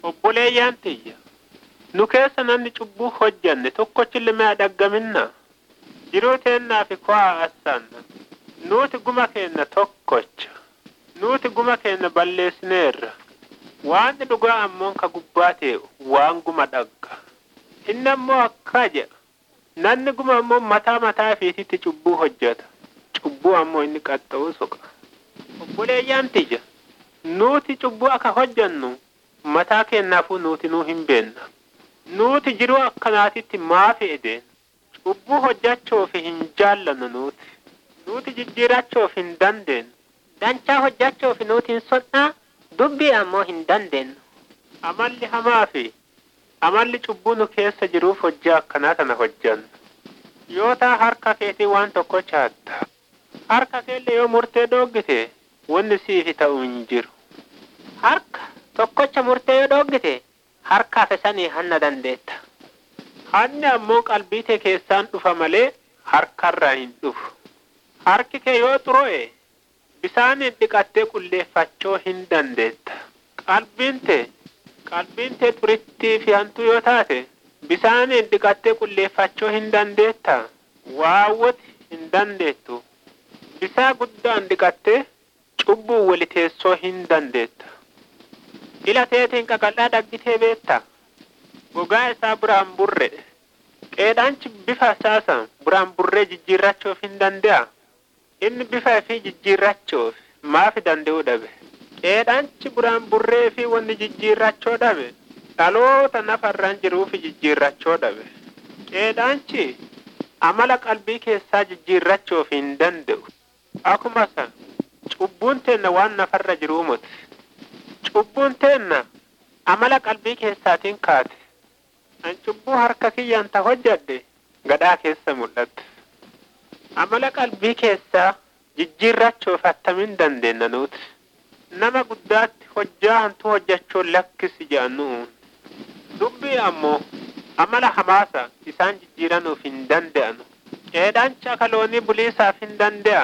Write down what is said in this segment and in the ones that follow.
obboleeyyaan tiyya nu keessa namni cubbuu hojjanne tokkochillee mee dhaggaminna jiruu teennaa fi ko'aa assanna nuti guma keenna tokkocha nuti guma keenna balleessineerra waan dhugaa ammoon ka gubbaa ta'e waan guma dhagga inni ammoo akka jedha nanni guma ammoo mataa fiititti cubbuu hojjeta cubbuu ammoo inni qaxxa'uu soqa obboleeyyaan tiyya nuti cubbuu akka hojjannu mataa keennaafuu nuti nuu hin beenna nuti jiruu akkanaatitti maafi edeen cubbuu hojjachoof hin jaallannu nuti jijjiirachoof hin dandeenyu danchaa hojjachoof nuti hin sodhaa dubbii ammoo hin dandeenyu amalli hamaa fi amalli cubbuu nu keessa jiruuf hojjaa akkanaa kana hojjannu yoo taa harka keetii waan tokko chaatta harka keelle yoo murtee dhoggite wanni siifi ta'u hin jiru harka tokkocha murtee yoo dhoggite harkaaf isanii hanna dandeetta hanni ammoo qalbii tee keessaan dhufa malee harkarraa hin dhufu harki kee yoo xuro'e bisaaniin dhiqattee qulleeffachoo hin dandeetta qalbiin tee xurittii fi hantuu yoo taate bisaaniin dhiqattee qulleeffachoo hin dandeetta waawwati hin dandeettu bisaa guddaan dhiqattee cubbuu wali teessoo hin dandeetta ila teetiin qaqal'aa dhaggitee beetta gogaa isaa buraan burre qeedhaanchi bifa isaasa buraan burree jijjiirrachoof hin danda'a inni bifa fi jijjiirrachoof maafi danda'uu dhabe qeedhaanchi buraan burree fi wanni jijjiirrachoo dhabe dhaloota nafarraan jiruufi jijjiirrachoo dhabe qeedhaanchi amala qalbii keessaa jijjiirrachoof hin danda'u akkuma san cubbuun teenna waan nafarra jiruu muti cubbuun teenna amala qalbii keessaatiin kaate an cubbuu harka kiyyaan ta hojjadde gadhaa keessa mul'atte amala qalbii keessaa jijjiirrachoof attamiin dandeenya nuti nama guddaatti hojjaa hantu hojjachuun lakkisi jedhannuun dubbii ammoo amala hamaasa isaan jijjiiranuuf hin danda'anu qeedhaancha kaloonii buliisaaf hin danda'a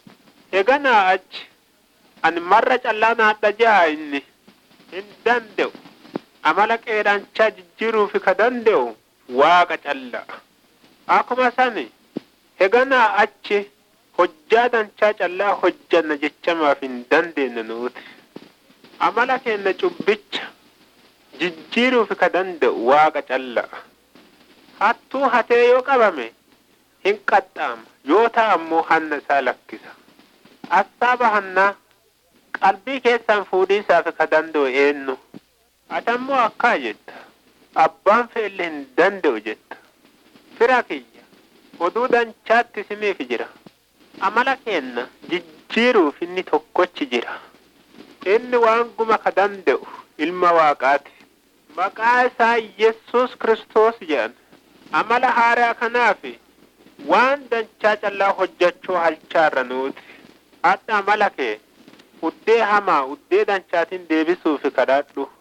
eganaa achi ani marra callaa naadha ja'a inni hin danda'u amala qeedhaanchaa jijjiiruufi ka danda'u waaqa callaa akkuma sani eganaa achi hojjaa danchaa callaa hojjanna jechamaaf hin dandeenye nuti amala keenya cubbicha jijjiiruufi ka danda'u waaqa callaa hattuu hatee yoo qabame hin qaxxaama yoo ta'a ammoo hanna isaa lakkisa assaaba hannaa qalbii keessaan fuudhiisaaf ka danda'u eenyu atammoo akkaa jetta abbaan fe'elle hin danda'u jetta fira kiyya oduu danchaatti isiniif jira amala keenna jijjiiruuf inni tokkochi jira inni waan guma ka danda'u ilma waaqaati maqaa isaa Yesuus Kiristoos jedhan amala haaraa kanaafi waan danchaa callaa hojjachuu halchaarra nuti adda amala kee uddee hamaa uddee danchaatiin deebisuufi kadhadhu